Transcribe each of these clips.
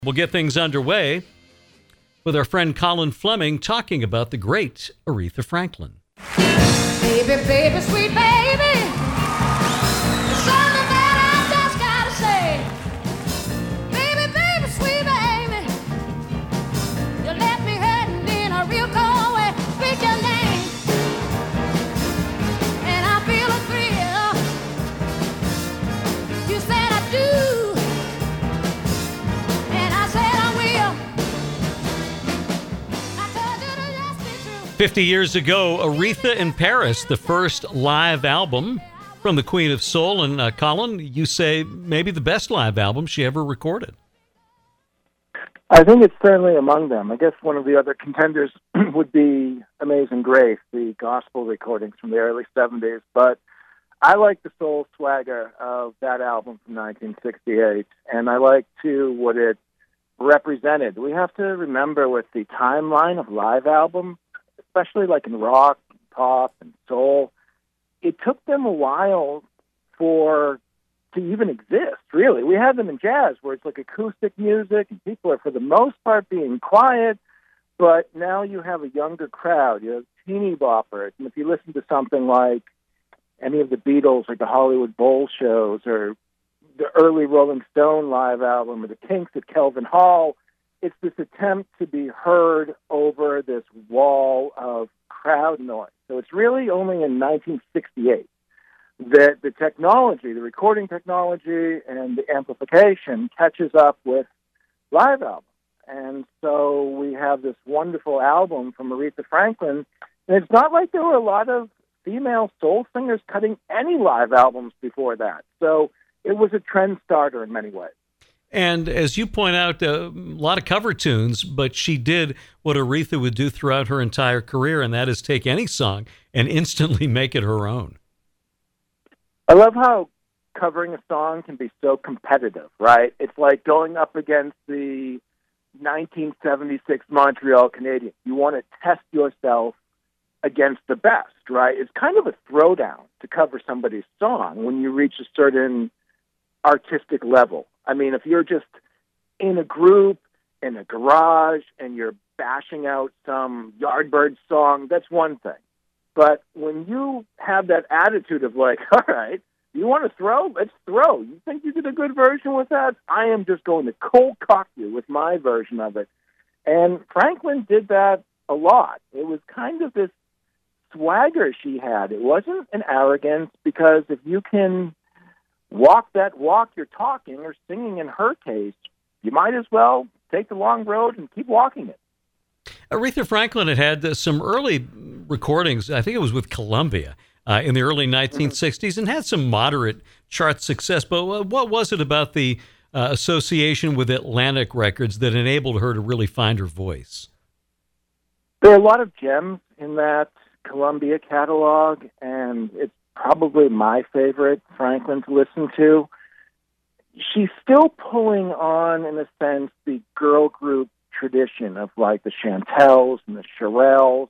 We'll get things underway with our friend Colin Fleming talking about the great Aretha Franklin. Baby, baby, sweet baby, there's something that I just gotta say. Baby, baby, sweet baby, you left me hurting in a real cold way. Speak your name, and I feel a thrill. You said I do, and I said I will. I told you to just be true. 50 years ago, Aretha in Paris, the first live album from the Queen of Soul. And Colin, you say maybe the best live album she ever recorded. I think it's certainly among them. I guess one of the other contenders would be Amazing Grace, the gospel recordings from the early 70s. But I like the soul swagger of that album from 1968, and I like, too, what it represented. We have to remember with the timeline of live albums, especially like in rock, pop, and soul, it took them a while to even exist, really. We have them in jazz, where it's like acoustic music, and people are, for the most part, being quiet, but now you have a younger crowd. You have teeny boppers, and if you listen to something like any of the Beatles, like the Hollywood Bowl shows, or the early Rolling Stone live album, or the Kinks at Kelvin Hall, it's this attempt to be heard over this wall of crowd noise. So it's really only in 1968 that the technology, the recording technology and the amplification catches up with live albums. And so we have this wonderful album from Aretha Franklin. And it's not like there were a lot of female soul singers cutting any live albums before that. So it was a trend starter in many ways. And as you point out, a lot of cover tunes, but she did what Aretha would do throughout her entire career, and that is take any song and instantly make it her own. I love how covering a song can be so competitive, right? It's like going up against the 1976 Montreal Canadiens. You want to test yourself against the best, right? It's kind of a throwdown to cover somebody's song when you reach a certain artistic level. I mean, if you're just in a group, in a garage, and you're bashing out some Yardbirds song, that's one thing. But when you have that attitude of like, all right, you want to throw? Let's throw. You think you did a good version with that? I am just going to cold cock you with my version of it. And Franklin did that a lot. It was kind of this swagger she had. It wasn't an arrogance, because if you can walk that walk you're talking or singing in her case, you might as well take the long road and keep walking it. Aretha Franklin had some early recordings, I think it was with Columbia, in the early 1960s, and had some moderate chart success. But what was it about the association with Atlantic Records that enabled her to really find her voice? There are a lot of gems in that Columbia catalog, and it's probably my favorite Franklin to listen to. She's still pulling on, in a sense, the girl group tradition of like the Chantels and the Shirelles,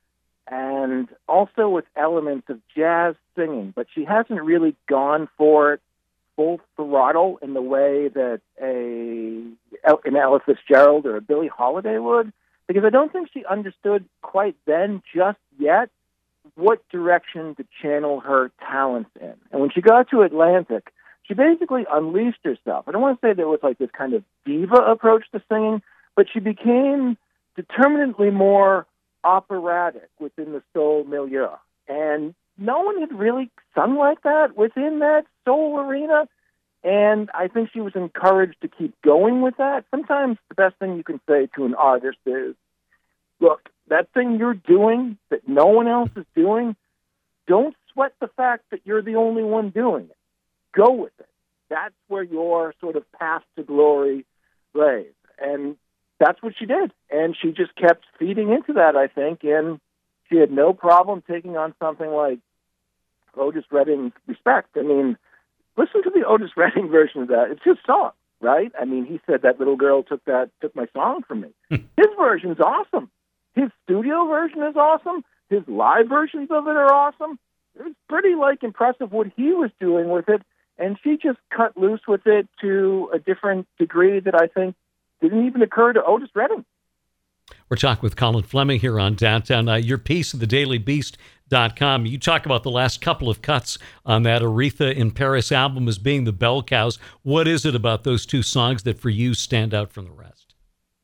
and also with elements of jazz singing, but she hasn't really gone for it full throttle in the way that an Ella Fitzgerald or a Billie Holiday would, because I don't think she understood quite then, just yet, what direction to channel her talents in. And when she got to Atlantic, she basically unleashed herself. I don't want to say there was like this kind of diva approach to singing, but she became determinately more operatic within the soul milieu. And no one had really sung like that within that soul arena. And I think she was encouraged to keep going with that. Sometimes the best thing you can say to an artist is, look, that thing you're doing that no one else is doing, don't sweat the fact that you're the only one doing it. Go with it. That's where your sort of path to glory lays. And that's what she did. And she just kept feeding into that, I think, and she had no problem taking on something like Otis Redding's Respect. I mean, listen to the Otis Redding version of that. It's his song, right? I mean, he said that little girl took my song from me. His version's awesome. His studio version is awesome. His live versions of it are awesome. It was pretty, impressive what he was doing with it, and she just cut loose with it to a different degree that I think didn't even occur to Otis Redding. We're talking with Colin Fleming here on Downtown. Your piece at thedailybeast.com, you talk about the last couple of cuts on that Aretha in Paris album as being the bell cows. What is it about those two songs that for you stand out from the rest?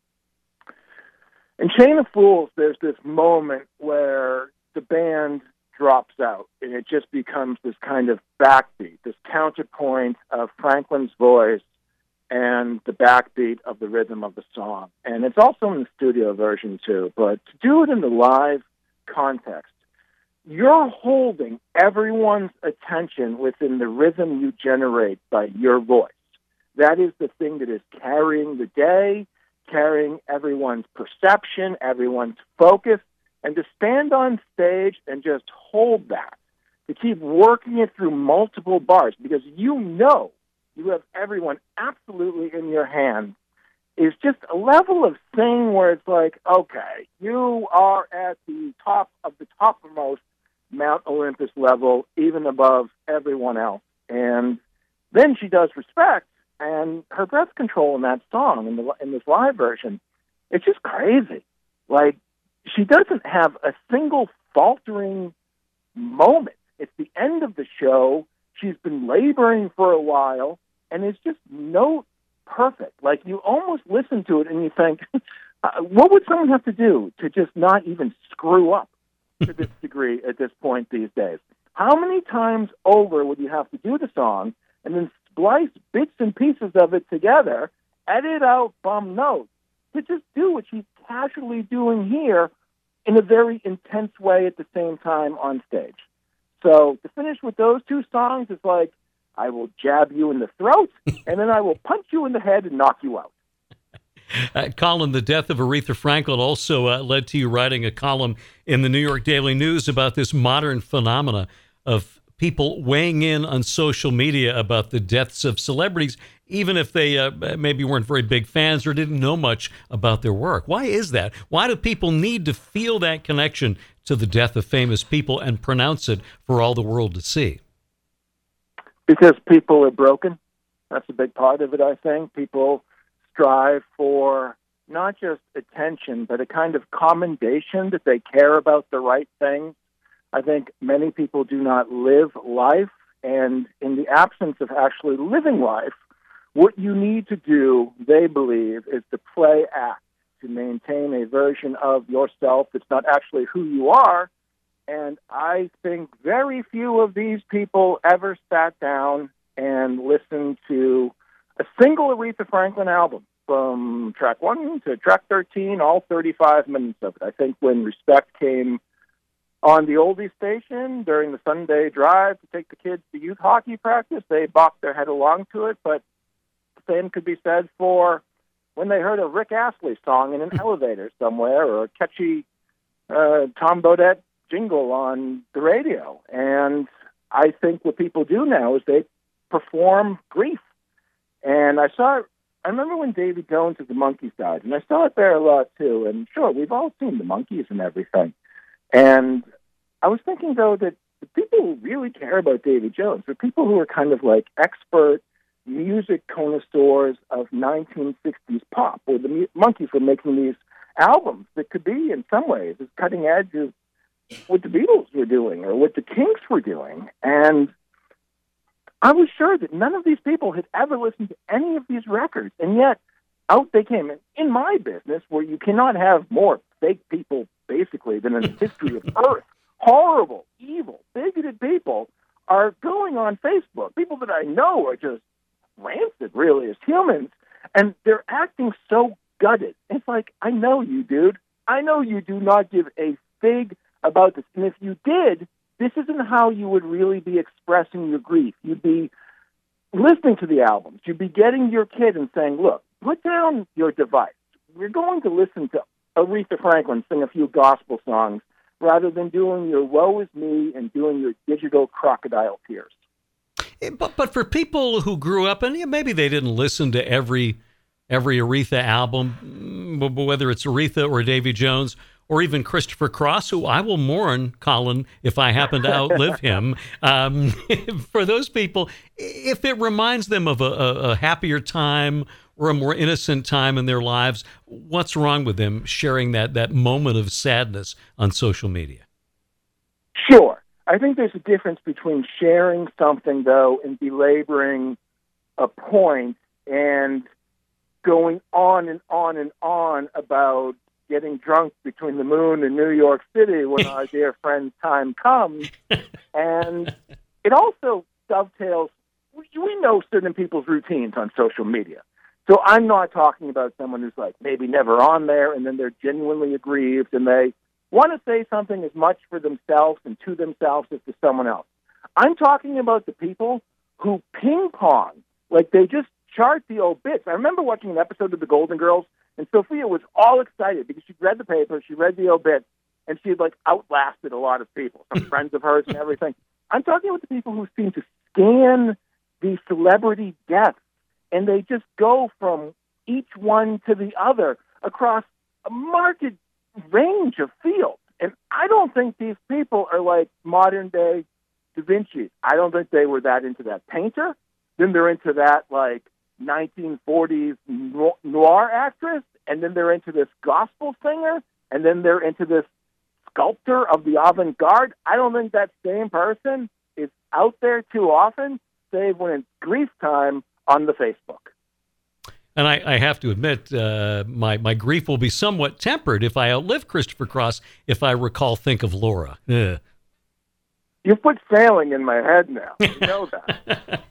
In Chain of Fools, there's this moment where the band drops out and it just becomes this kind of backbeat, this counterpoint of Franklin's voice and the backbeat of the rhythm of the song. And it's also in the studio version too, but to do it in the live context, you're holding everyone's attention within the rhythm you generate by your voice. That is the thing that is carrying the day, carrying everyone's perception, everyone's focus, and to stand on stage and just hold that, to keep working it through multiple bars, because you know you have everyone absolutely in your hand, is just a level of thing where it's like, okay, you are at the top of the topmost Mount Olympus level, even above everyone else. And then she does Respect, and her breath control in that song, in this live version, it's just crazy. Like, she doesn't have a single faltering moment. It's the end of the show. She's been laboring for a while, and it's just note perfect. Like, you almost listen to it and you think, what would someone have to do to just not even screw up to this degree at this point these days? How many times over would you have to do the song and then splice bits and pieces of it together, edit out bum notes, to just do what she's casually doing here in a very intense way at the same time on stage? So to finish with those two songs, it's like, I will jab you in the throat, and then I will punch you in the head and knock you out. Colin, the death of Aretha Franklin also led to you writing a column in the New York Daily News about this modern phenomena of people weighing in on social media about the deaths of celebrities, even if they maybe weren't very big fans or didn't know much about their work. Why is that? Why do people need to feel that connection to the death of famous people and pronounce it for all the world to see? Because people are broken. That's a big part of it, I think. People strive for not just attention, but a kind of commendation that they care about the right things. I think many people do not live life, and in the absence of actually living life, what you need to do, they believe, is to play act, to maintain a version of yourself that's not actually who you are. And I think very few of these people ever sat down and listened to a single Aretha Franklin album from track 1 to track 13, all 35 minutes of it. I think when Respect came on the oldie station during the Sunday drive to take the kids to youth hockey practice, they bopped their head along to it, but the same could be said for when they heard a Rick Astley song in an elevator somewhere, or a catchy Tom Bodett jingle on the radio. And I think what people do now is they perform grief. And I remember when Davy Jones of the Monkees died, and I saw it there a lot too. And sure, we've all seen the Monkees and everything. And I was thinking, though, that the people who really care about Davy Jones are people who are kind of like expert music connoisseurs of 1960s pop, where the Monkees were making these albums that could be, in some ways, as cutting edge as what the Beatles were doing or what the Kinks were doing. And I was sure that none of these people had ever listened to any of these records, and yet out they came. And in my business, where you cannot have more fake people, basically, than in the history of Earth, horrible, evil, bigoted people are going on Facebook. People that I know are just rancid, really, as humans, and they're acting so gutted. It's like, I know you, dude. I know you do not give a fig about this. And if you did, this isn't how you would really be expressing your grief. You'd be listening to the albums. You'd be getting your kid and saying, look, put down your device. We're going to listen to Aretha Franklin sing a few gospel songs rather than doing your woe is me and doing your digital crocodile tears. But for people who grew up, and maybe they didn't listen to every Aretha album, whether it's Aretha or Davy Jones or even Christopher Cross, who I will mourn, Colin, if I happen to outlive him. For those people, if it reminds them of a happier time or a more innocent time in their lives, what's wrong with them sharing that moment of sadness on social media? Sure. I think there's a difference between sharing something, though, and belaboring a point and going on and on and on about getting drunk between the moon and New York City when our dear friend's time comes. And it also dovetails, we know certain people's routines on social media. So I'm not talking about someone who's like maybe never on there and then they're genuinely aggrieved and they want to say something as much for themselves and to themselves as to someone else. I'm talking about the people who ping pong, like they just chart the obits. I remember watching an episode of The Golden Girls, and Sophia was all excited because she'd read the paper, she read the obit, and she had like outlasted a lot of people, some friends of hers and everything. I'm talking about the people who seem to scan the celebrity deaths, and they just go from each one to the other across a marked range of fields. And I don't think these people are like modern-day Da Vinci. I don't think they were that into that painter. Then they're into that, like, 1940s noir actress, and then they're into this gospel singer, and then they're into this sculptor of the avant-garde. I don't think that same person is out there too often, save when it's grief time on the Facebook. And I have to admit, my grief will be somewhat tempered if I outlive Christopher Cross, if I recall Think of Laura. Ugh. You put sailing in my head now. You know that.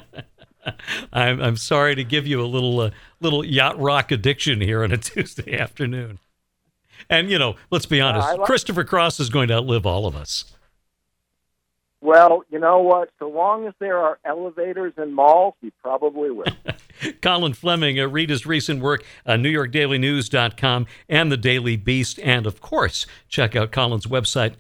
I'm sorry to give you a little yacht rock addiction here on a Tuesday afternoon. And, you know, let's be honest, Christopher Cross is going to outlive all of us. Well, you know what? So long as there are elevators in malls, he probably will. Colin Fleming, read his recent work, NewYorkDailyNews.com and The Daily Beast. And, of course, check out Colin's website,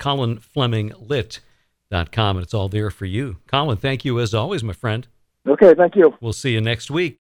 ColinFlemingLit.com, and it's all there for you. Colin, thank you as always, my friend. Okay, thank you. We'll see you next week.